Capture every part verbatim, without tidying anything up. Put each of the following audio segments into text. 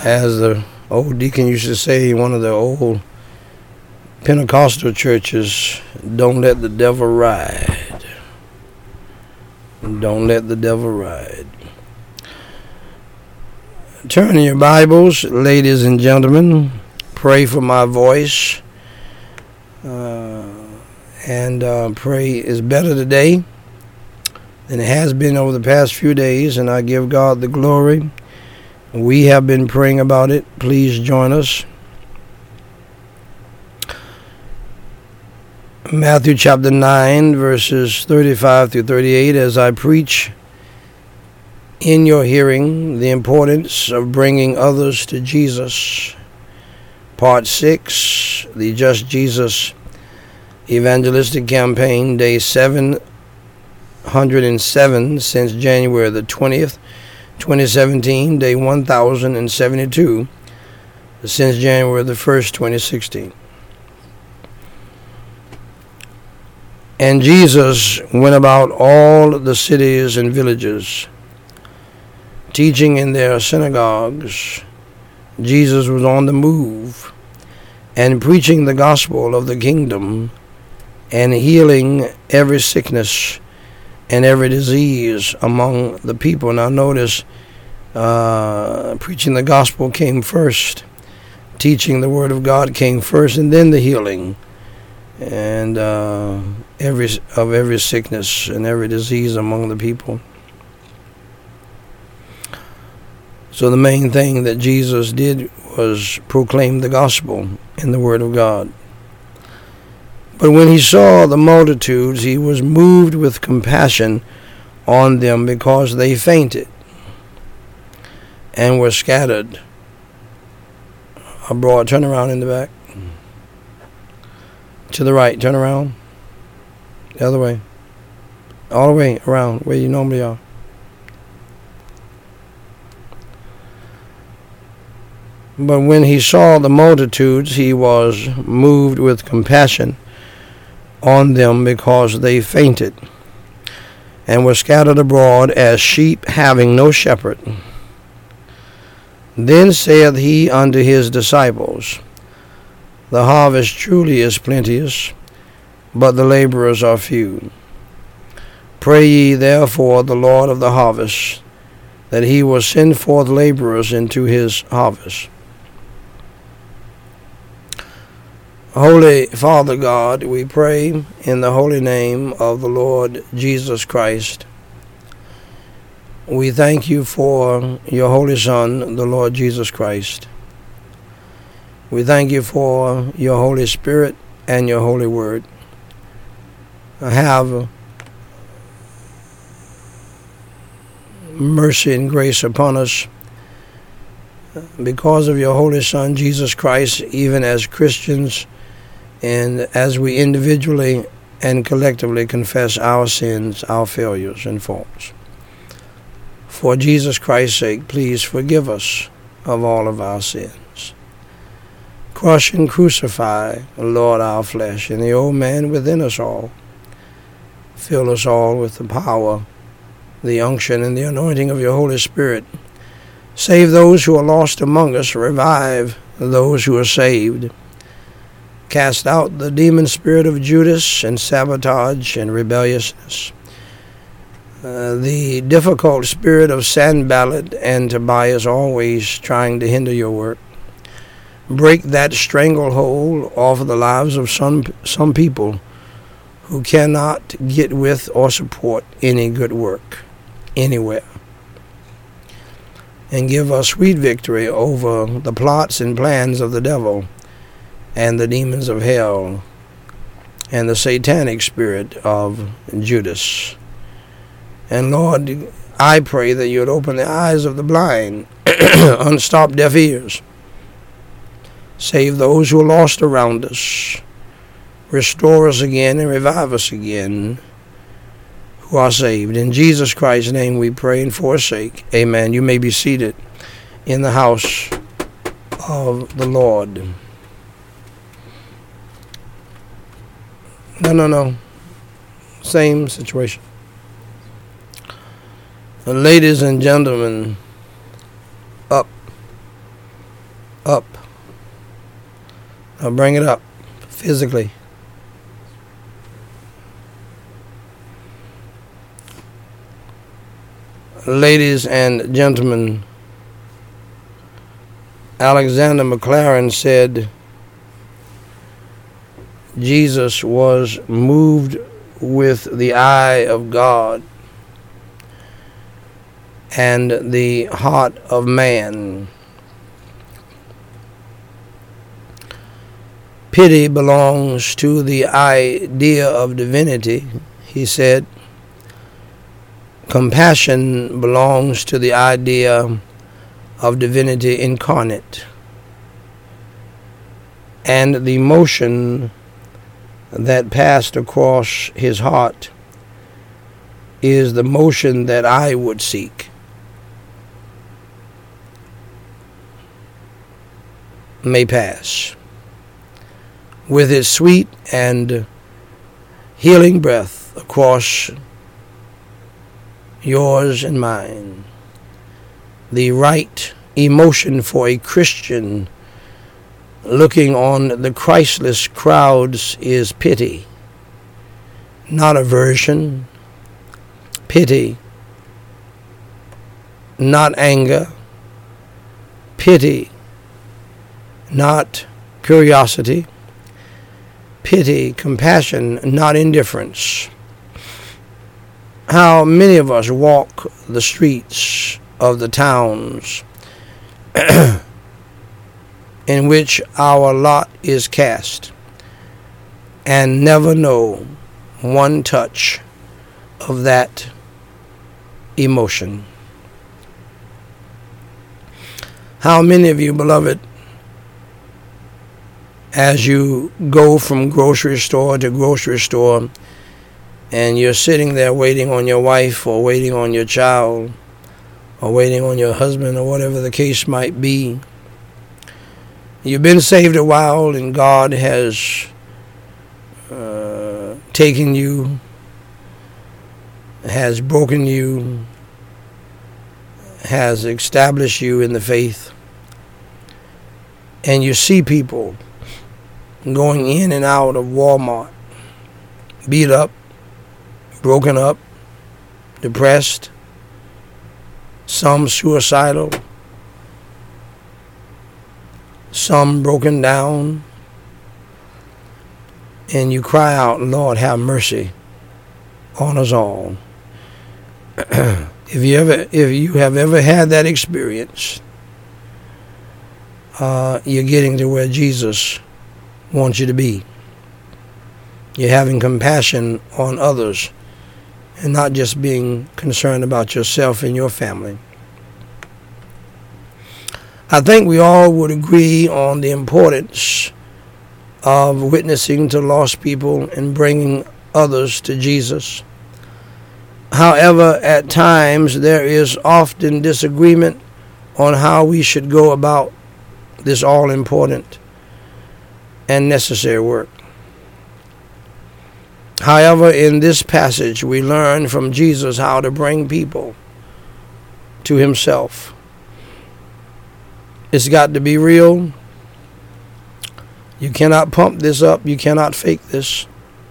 As the old deacon used to say in one of the old Pentecostal churches, don't let the devil ride. Don't let the devil ride. Turn in your Bibles, ladies and gentlemen. Pray for my voice. Uh, and uh, pray is better today than it has been over the past few days, and I give God the glory. We have been praying about it. Please join us. Matthew chapter nine, verses thirty-five through thirty-eight, as I preach in your hearing the importance of bringing others to Jesus. Part six, the Just Jesus Evangelistic Campaign, day seven hundred seven since January the twentieth, twenty seventeen, day one thousand seventy-two since January the first, twenty sixteen. And Jesus went about all the cities and villages, teaching in their synagogues. Jesus was on the move and preaching the gospel of the kingdom and healing every sickness and every disease among the people. Now notice, uh, preaching the gospel came first. Teaching the word of God came first, and then the healing and uh, every of every sickness and every disease among the people. So the main thing that Jesus did was proclaim the gospel in the word of God. But when he saw the multitudes, he was moved with compassion on them because they fainted and were scattered abroad. Turn around in the back. To the right. Turn around. The other way. All the way around where you normally are. But when he saw the multitudes, he was moved with compassion on them because they fainted and were scattered abroad as sheep having no shepherd. Then saith he unto his disciples, the harvest truly is plenteous, but the laborers are few. Pray ye therefore the Lord of the harvest, that he will send forth laborers into his harvest. Holy Father God, we pray in the holy name of the Lord Jesus Christ. We thank you for your holy Son, the Lord Jesus Christ. We thank you for your Holy Spirit and your holy word. Have mercy and grace upon us because of your holy Son, Jesus Christ, even as Christians, and as we individually and collectively confess our sins, our failures and faults. For Jesus Christ's sake, please forgive us of all of our sins. Crush and crucify, Lord, our flesh, and the old man within us all. Fill us all with the power, the unction, and the anointing of your Holy Spirit. Save those who are lost among us. Revive those who are saved. Cast out the demon spirit of Judas and sabotage and rebelliousness. Uh, the difficult spirit of Sanballat and Tobias, always trying to hinder your work. Break that stranglehold off of the lives of some some people who cannot get with or support any good work anywhere. And give us sweet victory over the plots and plans of the devil and the demons of hell and the satanic spirit of Judas. And Lord, I pray that you would open the eyes of the blind, unstop deaf ears. Save those who are lost around us. Restore us again and revive us again who are saved. In Jesus Christ's name we pray and forsake. Amen. You may be seated in the house of the Lord. No, no, no. Same situation. Ladies and gentlemen, up up. Now bring it up physically. Ladies and gentlemen, Alexander Maclaren said Jesus was moved with the eye of God and the heart of man. Pity belongs to the idea of divinity, he said. Compassion belongs to the idea of divinity incarnate. And the emotion that passed across his heart is the motion that I would seek. May pass with its sweet and healing breath across yours and mine. The right emotion for a Christian looking on the Christless crowds is pity, not aversion. Pity, not anger. Pity, not curiosity. Pity, compassion, not indifference. How many of us walk the streets of the towns in which our lot is cast and never know one touch of that emotion? How many of you, beloved, as you go from grocery store to grocery store and you're sitting there waiting on your wife or waiting on your child or waiting on your husband or whatever the case might be, you've been saved a while and God has uh, taken you, has broken you, has established you in the faith, and you see people going in and out of Walmart, beat up, broken up, depressed, some suicidal, some broken down, and you cry out, Lord, have mercy on us all. If you ever, if you have ever had that experience, uh, you're getting to where Jesus wants you to be. You're having compassion on others and not just being concerned about yourself and your family. I think we all would agree on the importance of witnessing to lost people and bringing others to Jesus. However, at times there is often disagreement on how we should go about this all-important and necessary work. However, in this passage, we learn from Jesus how to bring people to himself. It's got to be real. You cannot pump this up. You cannot fake this.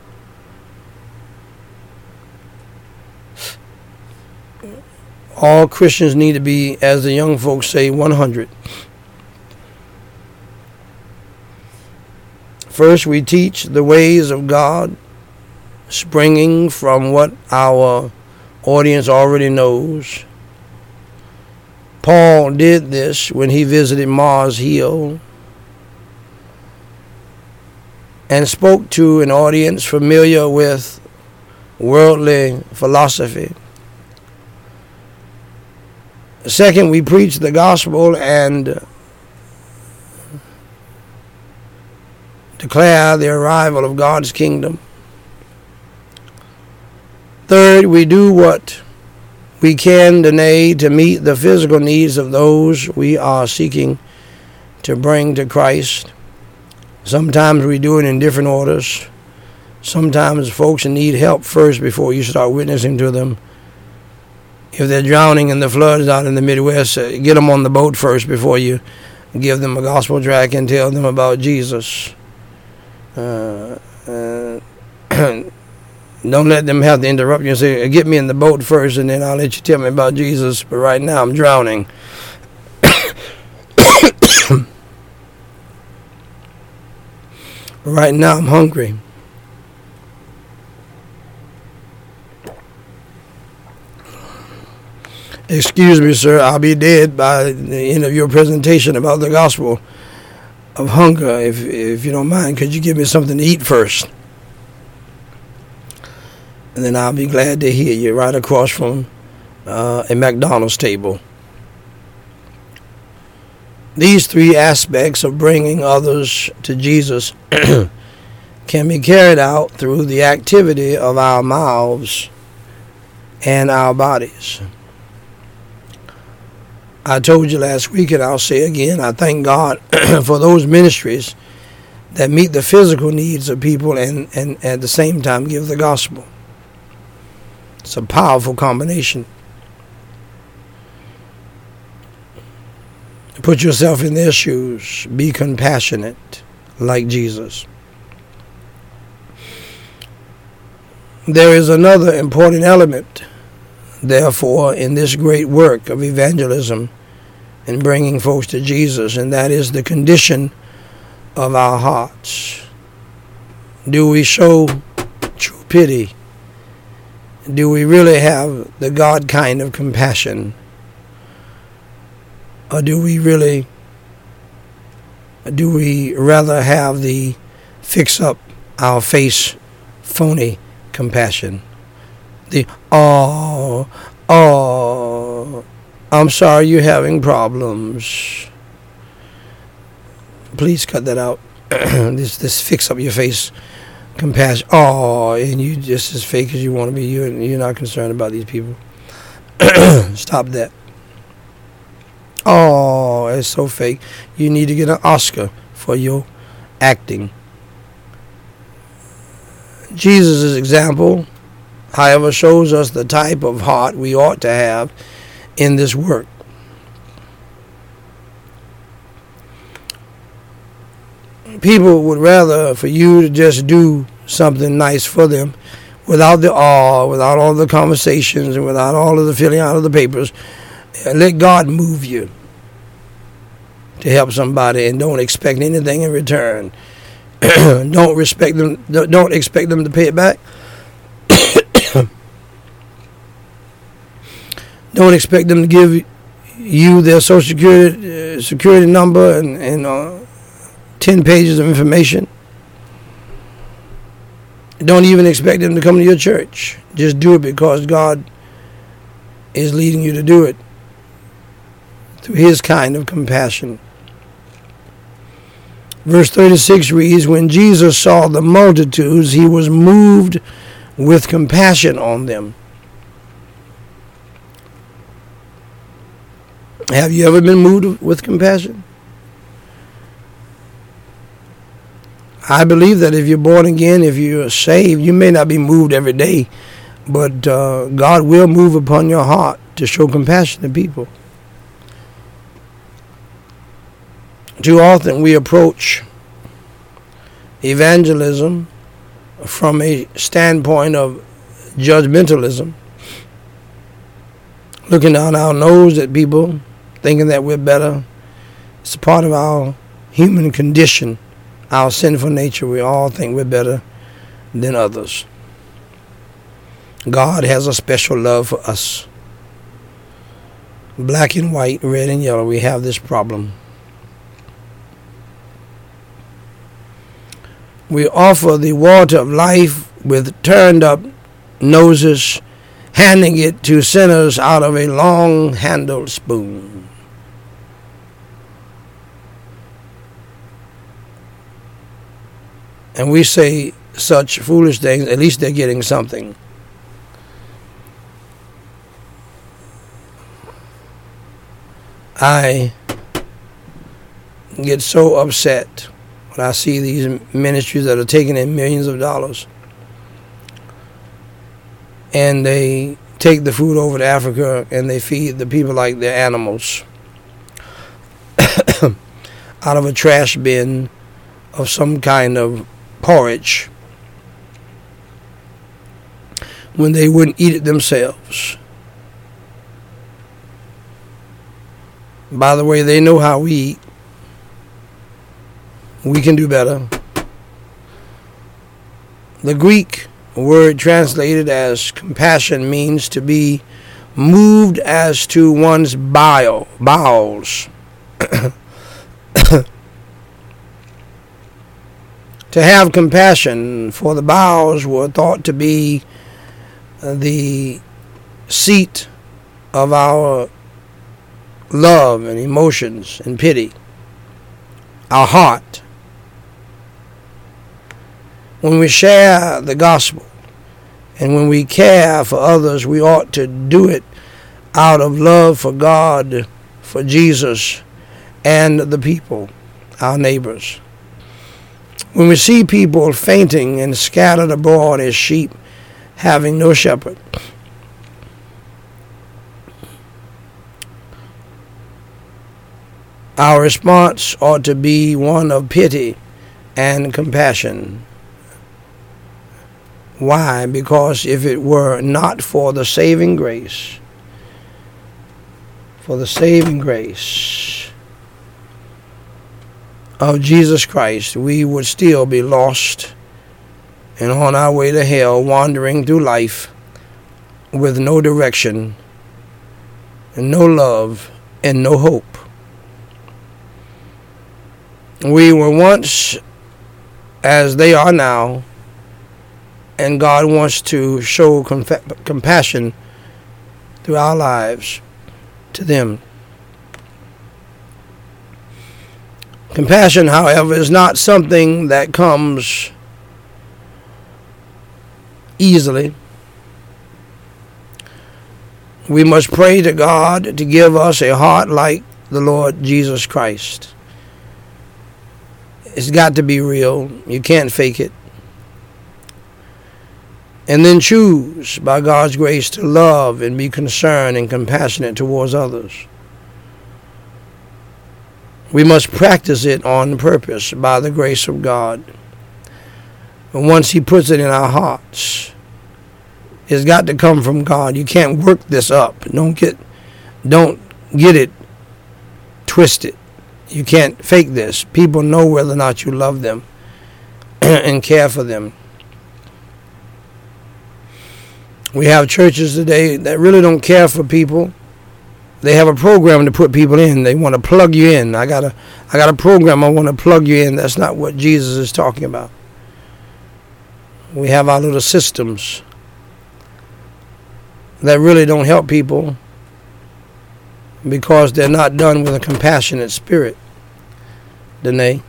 All Christians need to be, as the young folks say, one hundred. First, we teach the ways of God, springing from what our audience already knows. Paul did this when he visited Mars Hill and spoke to an audience familiar with worldly philosophy. Second, we preach the gospel and declare the arrival of God's kingdom. Third, we do what we can today to meet the physical needs of those we are seeking to bring to Christ. Sometimes we do it in different orders. Sometimes folks need help first before you start witnessing to them. If they're drowning in the floods out in the Midwest, uh, get them on the boat first before you give them a gospel tract and tell them about Jesus. Uh, uh, don't let them have to interrupt you and say, get me in the boat first and then I'll let you tell me about Jesus, but right now I'm drowning. Right now I'm hungry. Excuse me, sir, I'll be dead by the end of your presentation about the gospel of hunger. If if you don't mind, could you give me something to eat first? And then I'll be glad to hear you right across from uh, a McDonald's table. These three aspects of bringing others to Jesus can be carried out through the activity of our mouths and our bodies. I told you last week, and I'll say again, I thank God for those ministries that meet the physical needs of people and, and at the same time give the gospel. It's a powerful combination. Put yourself in their shoes. Be compassionate like Jesus. There is another important element, therefore, in this great work of evangelism and bringing folks to Jesus, and that is the condition of our hearts. Do we show true pity? Do we really have the God kind of compassion? Or do we really, do we rather have the fix up our face phony compassion? The, oh, oh, I'm sorry you're having problems. Please cut that out. this this fix up your face compassion. Oh, and you just as fake as you want to be. You you're not concerned about these people. Stop that. Oh, it's so fake. You need to get an Oscar for your acting. Jesus' example, however, shows us the type of heart we ought to have in this work. People would rather for you to just do something nice for them without the awe, without all the conversations, and without all of the filling out of the papers. Let God move you to help somebody and don't expect anything in return. Don't respect them. Don't expect them to pay it back. Don't expect them to give you their social security uh, security number and, and uh, ten pages of information. Don't even expect them to come to your church. Just do it because God is leading you to do it through His kind of compassion. Verse thirty-six reads, when Jesus saw the multitudes, He was moved with compassion on them. Have you ever been moved with compassion? I believe that if you're born again, if you're saved, you may not be moved every day, but uh, God will move upon your heart to show compassion to people. Too often we approach evangelism from a standpoint of judgmentalism, looking down our nose at people, thinking that we're better. It's a part of our human condition, our sinful nature. We all think we're better than others. God has a special love for us. Black and white, red and yellow, we have this problem. We offer the water of life with turned up noses, handing it to sinners out of a long-handled spoon. And we say such foolish things, at least they're getting something. I get so upset when I see these ministries that are taking in millions of dollars and they take the food over to Africa and they feed the people like they're animals. out of a trash bin of some kind of porridge when they wouldn't eat it themselves. By the way, they know how we eat. We can do better. The Greek word translated as compassion means to be moved as to one's bile, bowels. To have compassion for the bowels were thought to be the seat of our love and emotions and pity, our heart. When we share the gospel and when we care for others, we ought to do it out of love for God, for Jesus, and the people, our neighbors. When we see people fainting and scattered abroad as sheep, having no shepherd, our response ought to be one of pity and compassion. Why? Because if it were not for the saving grace, for the saving grace of Jesus Christ, we would still be lost and on our way to hell, wandering through life with no direction, and no love, and no hope. We were once as they are now, and God wants to show compa- compassion through our lives to them. Compassion, however, is not something that comes easily. We must pray to God to give us a heart like the Lord Jesus Christ. It's got to be real. You can't fake it. And then choose, by God's grace, to love and be concerned and compassionate towards others. We must practice it on purpose by the grace of God. And once He puts it in our hearts, it's got to come from God. You can't work this up. Don't get, don't get it twisted. You can't fake this. People know whether or not you love them and care for them. We have churches today that really don't care for people. They have a program to put people in. They want to plug you in. I got a, I got a program I want to plug you in. That's not what Jesus is talking about. We have our little systems that really don't help people because they're not done with a compassionate spirit. Danae.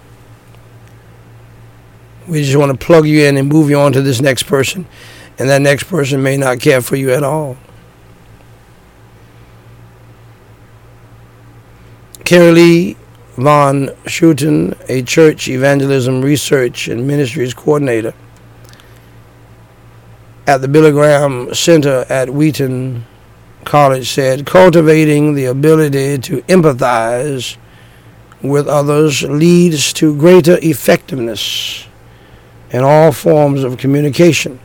We just want to plug you in and move you on to this next person. And that next person may not care for you at all. Carrie Lee Von Schuten, a church evangelism research and ministries coordinator at the Billy Graham Center at Wheaton College, said, cultivating the ability to empathize with others leads to greater effectiveness in all forms of communication,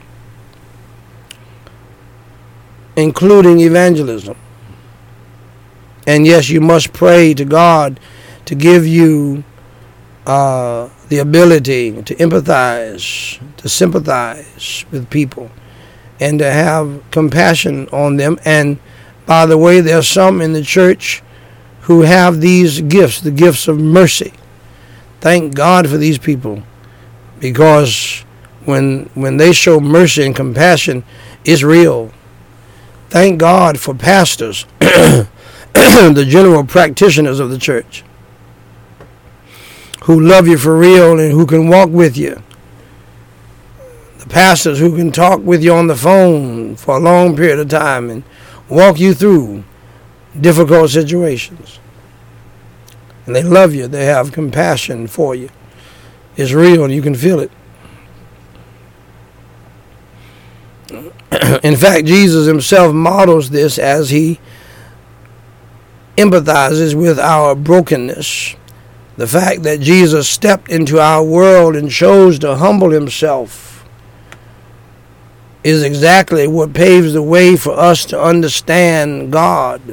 including evangelism. And yes, you must pray to God to give you uh, the ability to empathize, to sympathize with people, and to have compassion on them. And by the way, there are some in the church who have these gifts, the gifts of mercy. Thank God for these people, because when when they show mercy and compassion, it's real. Thank God for pastors, the general practitioners of the church, who love you for real and who can walk with you. The pastors who can talk with you on the phone for a long period of time and walk you through difficult situations. And they love you. They have compassion for you. It's real and you can feel it. In fact, Jesus himself models this as he empathizes with our brokenness, The fact that Jesus stepped into our world and chose to humble himself is exactly what paves the way for us to understand God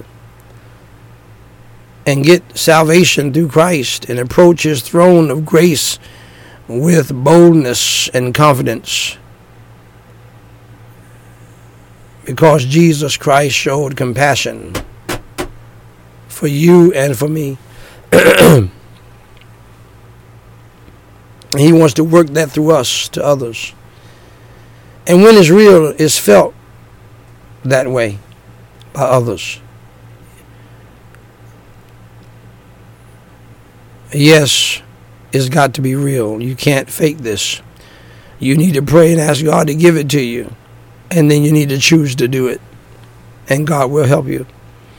and get salvation through Christ and approach his throne of grace with boldness and confidence. Because Jesus Christ showed compassion for you and for me. He wants to work that through us to others. And when it's real, it's felt that way by others. Yes, it's got to be real. You can't fake this. You need to pray and ask God to give it to you. And then you need to choose to do it. And God will help you.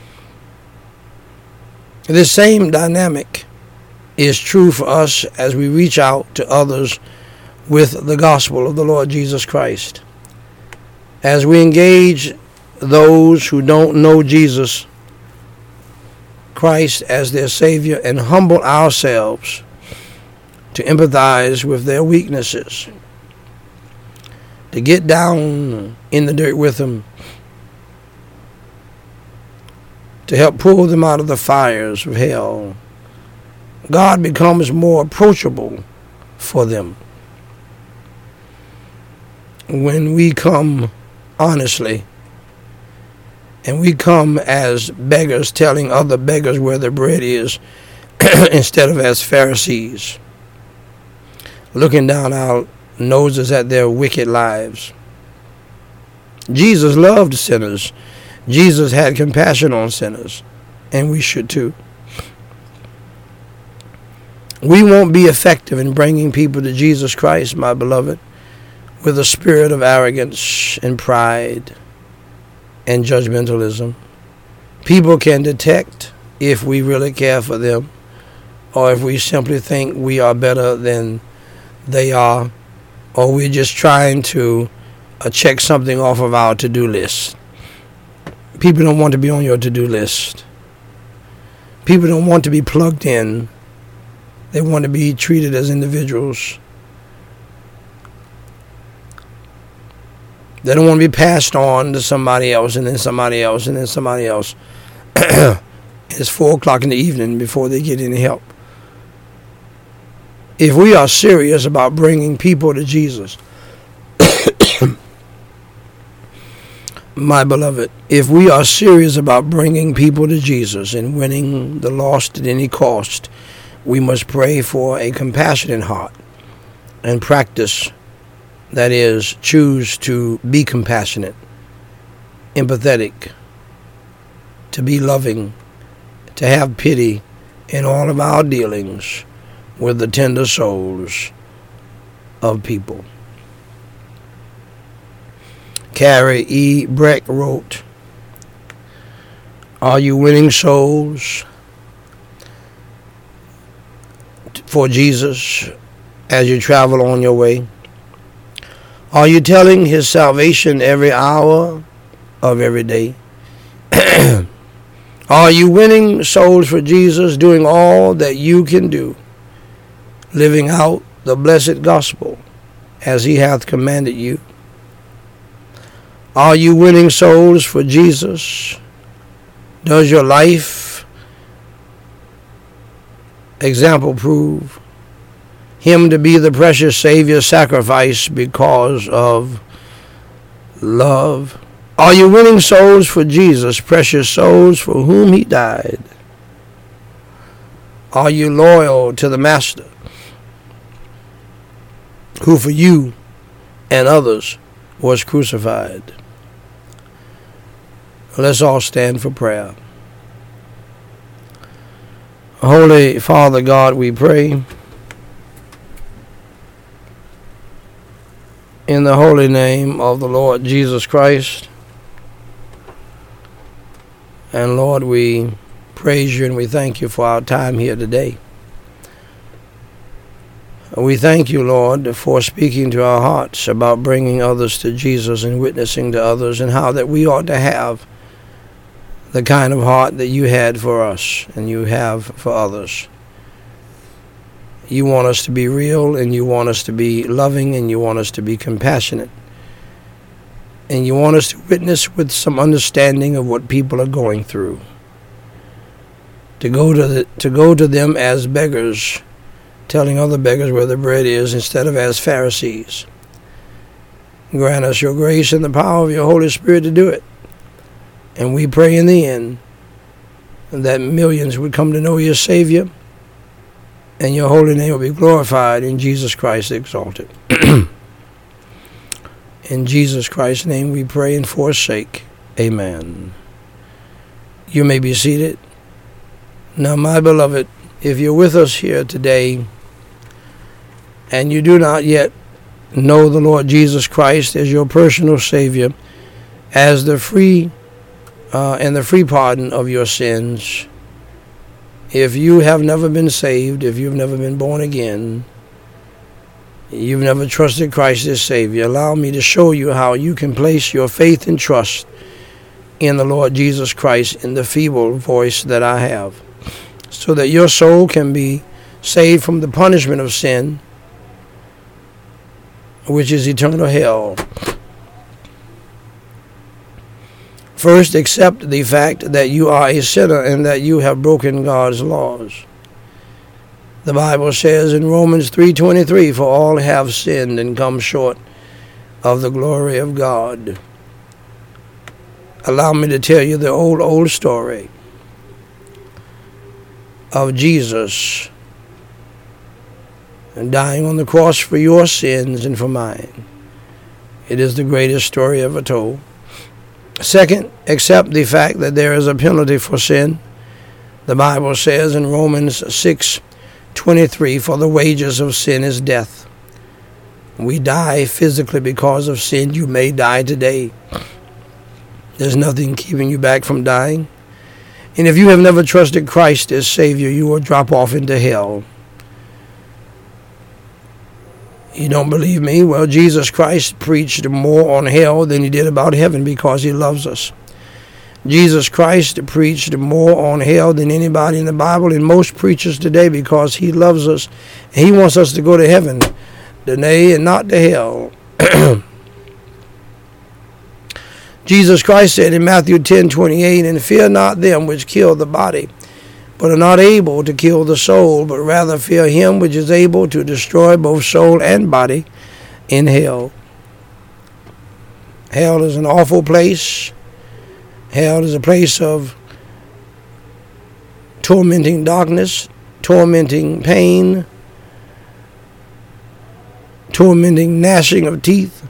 This same dynamic is true for us as we reach out to others with the gospel of the Lord Jesus Christ. As we engage those who don't know Jesus Christ as their Savior and humble ourselves to empathize with their weaknesses, to get down in the dirt with them, to help pull them out of the fires of hell, God becomes more approachable for them. When we come honestly, and we come as beggars telling other beggars where the bread is, instead of as Pharisees, looking down our noses at their wicked lives. Jesus loved sinners. Jesus had compassion on sinners, and we should too. We won't be effective in bringing people to Jesus Christ, my beloved, with a spirit of arrogance and pride and judgmentalism. People can detect if we really care for them or if we simply think we are better than they are, or we're just trying to uh, check something off of our to-do list. People don't want to be on your to-do list. People don't want to be plugged in. They want to be treated as individuals. They don't want to be passed on to somebody else and then somebody else and then somebody else. It's four o'clock in the evening before they get any help. If we are serious about bringing people to Jesus, my beloved, if we are serious about bringing people to Jesus and winning the lost at any cost, we must pray for a compassionate heart and practice, that is, choose to be compassionate, empathetic, to be loving, to have pity in all of our dealings with the tender souls of people. Carrie E. Breck wrote, "Are you winning souls for Jesus as you travel on your way? Are you telling his salvation every hour of every day? Are you winning souls for Jesus, doing all that you can do, living out the blessed gospel as he hath commanded you? Are you winning souls for Jesus? Does your life example prove him to be the precious Savior sacrifice because of love? Are you winning souls for Jesus, precious souls for whom he died? Are you loyal to the Master, who for you and others was crucified?" Let's all stand for prayer. Holy Father God, we pray in the holy name of the Lord Jesus Christ. And Lord, we praise you and we thank you for our time here today. We thank you, Lord, for speaking to our hearts about bringing others to Jesus and witnessing to others, and how that we ought to have the kind of heart that you had for us and you have for others. You want us to be real, and you want us to be loving, and you want us to be compassionate. And you want us to witness with some understanding of what people are going through. To go to the, to go to them as beggars, telling other beggars where the bread is, instead of as Pharisees. Grant us your grace and the power of your Holy Spirit to do it. And we pray in the end that millions would come to know your Savior, and your holy name will be glorified, in Jesus Christ exalted. In Jesus Christ's name we pray and forsake. Amen. You may be seated. Now, my beloved, if you're with us here today and you do not yet know the Lord Jesus Christ as your personal Savior, as the free uh, and the free pardon of your sins, if you have never been saved, if you've never been born again, you've never trusted Christ as Savior, allow me to show you how you can place your faith and trust in the Lord Jesus Christ in the feeble voice that I have, so that your soul can be saved from the punishment of sin, which is eternal hell. First, accept the fact that you are a sinner and that you have broken God's laws. The Bible says in Romans three twenty-three, for all have sinned and come short of the glory of God. Allow me to tell you the old, old story of Jesus and dying on the cross for your sins and for mine. It is the greatest story ever told. Second, accept the fact that there is a penalty for sin. The Bible says in Romans six twenty-three, for the wages of sin is death. We die physically because of sin. You may die today. There's nothing keeping you back from dying. And if you have never trusted Christ as Savior, you will drop off into hell. You don't believe me? Well, Jesus Christ preached more on hell than he did about heaven because he loves us. Jesus Christ preached more on hell than anybody in the Bible and most preachers today because he loves us. He wants us to go to heaven today and not to hell. Jesus Christ said in Matthew ten twenty-eight, and fear not them which kill the body, but are not able to kill the soul, but rather fear him which is able to destroy both soul and body in hell. Hell is an awful place. Hell is a place of tormenting darkness, tormenting pain, tormenting gnashing of teeth,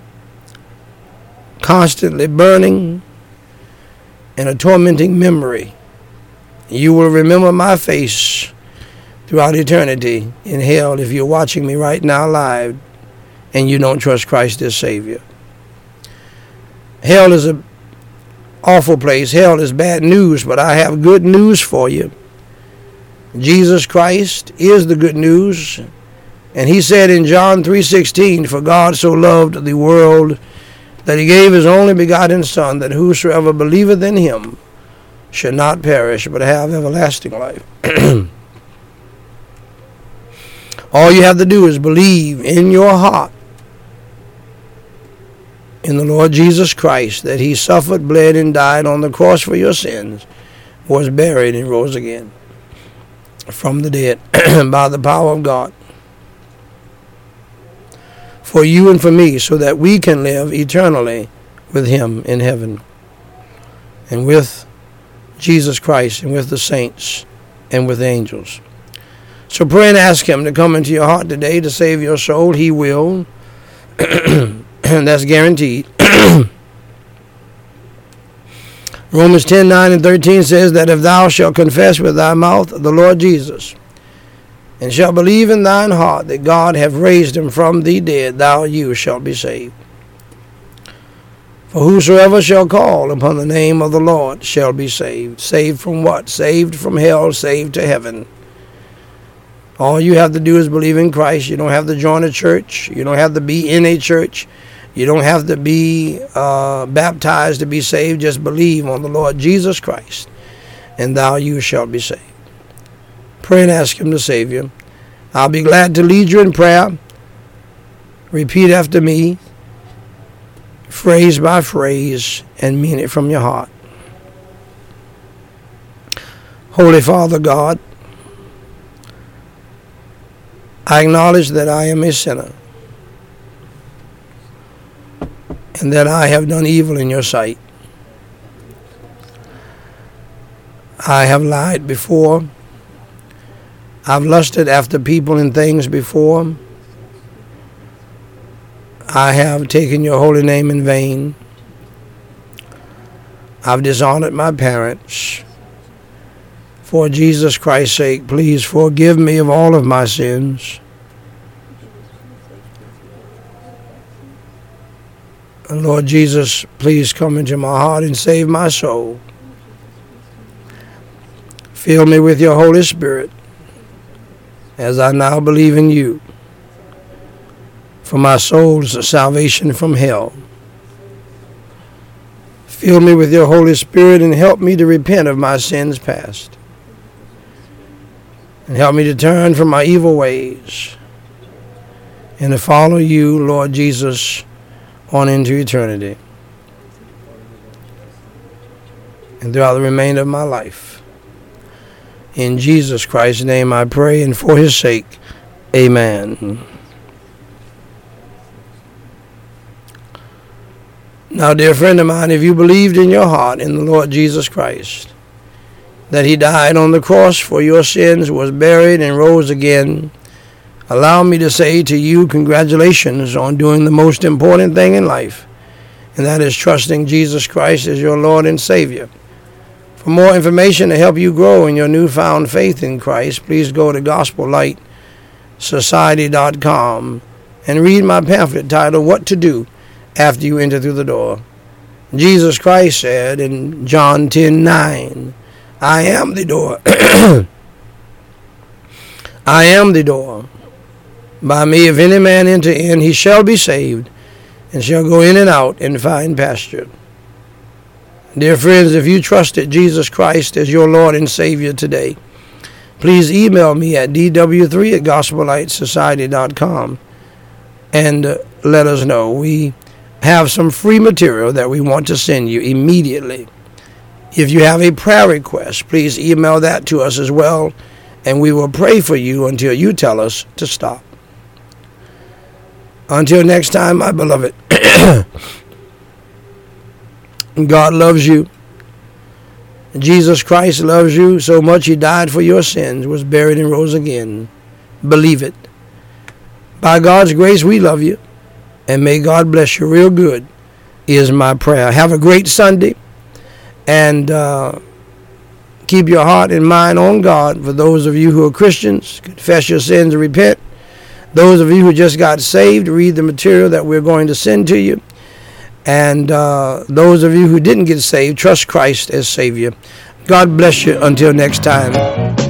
constantly burning, and a tormenting memory. You will remember my face throughout eternity in hell if you're watching me right now live and you don't trust Christ as Savior. Hell is an awful place. Hell is bad news, but I have good news for you. Jesus Christ is the good news. And he said in John three sixteen, for God so loved the world that he gave his only begotten Son, that whosoever believeth in him should not perish, but have everlasting life. All you have to do is believe in your heart in the Lord Jesus Christ, that he suffered, bled, and died on the cross for your sins, was buried, and rose again from the dead by the power of God, for you and for me, so that we can live eternally with him in heaven, and with Jesus Christ, and with the saints, and with the angels. So pray and ask him to come into your heart today to save your soul. He will. That's guaranteed. Romans ten nine and thirteen says that if thou shalt confess with thy mouth the Lord Jesus, and shalt believe in thine heart that God hath raised him from the dead, thou you shalt be saved. For whosoever shall call upon the name of the Lord shall be saved. Saved from what? Saved from hell, saved to heaven. All you have to do is believe in Christ. You don't have to join a church. You don't have to be in a church. You don't have to be uh, baptized to be saved. Just believe on the Lord Jesus Christ, and thou you shall be saved. Pray and ask him to save you. I'll be glad to lead you in prayer. Repeat after me, phrase by phrase, and mean it from your heart. Holy Father God, I acknowledge that I am a sinner and that I have done evil in your sight. I have lied before. I've lusted after people and things before. I have taken your holy name in vain. I've dishonored my parents. For Jesus Christ's sake, please forgive me of all of my sins. And Lord Jesus, please come into my heart and save my soul. Fill me with your Holy Spirit as I now believe in you for my soul's salvation from hell. Fill me with your Holy Spirit and help me to repent of my sins past. And help me to turn from my evil ways and to follow you, Lord Jesus, on into eternity and throughout the remainder of my life. In Jesus Christ's name I pray, and for his sake, amen. Now, dear friend of mine, if you believed in your heart in the Lord Jesus Christ, that he died on the cross for your sins, was buried, and rose again, allow me to say to you, congratulations on doing the most important thing in life, and that is trusting Jesus Christ as your Lord and Savior. For more information to help you grow in your newfound faith in Christ, please go to gospel light society dot com and read my pamphlet titled, What to Do After You Enter Through the Door. Jesus Christ said in John ten nine, I am the door. I am the door. By me, if any man enter in, he shall be saved, and shall go in and out and find pasture. Dear friends, if you trusted Jesus Christ as your Lord and Savior today, please email me at d w three at gospel light society dot com and uh, let us know. We have some free material that we want to send you immediately. If you have a prayer request, please email that to us as well, and we will pray for you until you tell us to stop. Until next time, my beloved, God loves you. Jesus Christ loves you so much he died for your sins, was buried, and rose again. Believe it. By God's grace, we love you, and may God bless you real good, is my prayer. Have a great Sunday, and uh, keep your heart and mind on God. For those of you who are Christians, confess your sins and repent. Those of you who just got saved, read the material that we're going to send to you. And uh, those of you who didn't get saved, trust Christ as Savior. God bless you until next time.